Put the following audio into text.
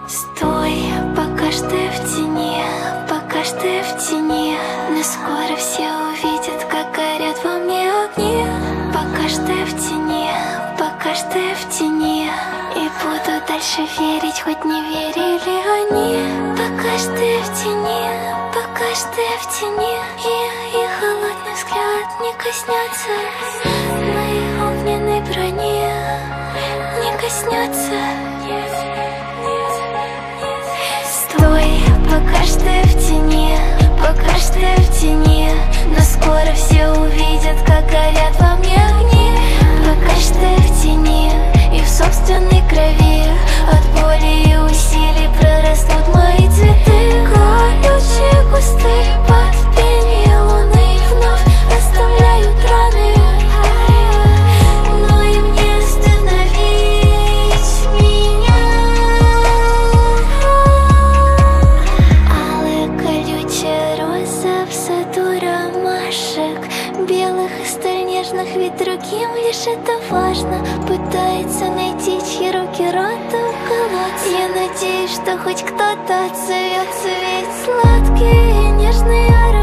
Стой, пока что я в тени, пока что я в тени. Но скоро все увидят, как горят во мне огни. Пока что я в тени, пока что я в тени. И буду дальше верить, хоть не верили они. Пока что я в тени, пока что я в тени. И холодный взгляд не коснется моей огненной брони, не коснется. Стой, пока что я в тени, пока что я в тени. Но скоро все увидят, как горят во мне огни. Пока что я в тени и в собственной крови. От боли и усилий прорастут мои цветы. Колючие кусты под пение луны вновь оставляют раны, но им не остановить меня. Алая колючая роза в саду ромашек, белых и столь нежных, ведь другим лишь это важно. Пытается найти, чьи руки рот уколоть. Я надеюсь, что хоть кто-то отзовется, ведь сладкий и нежный аромат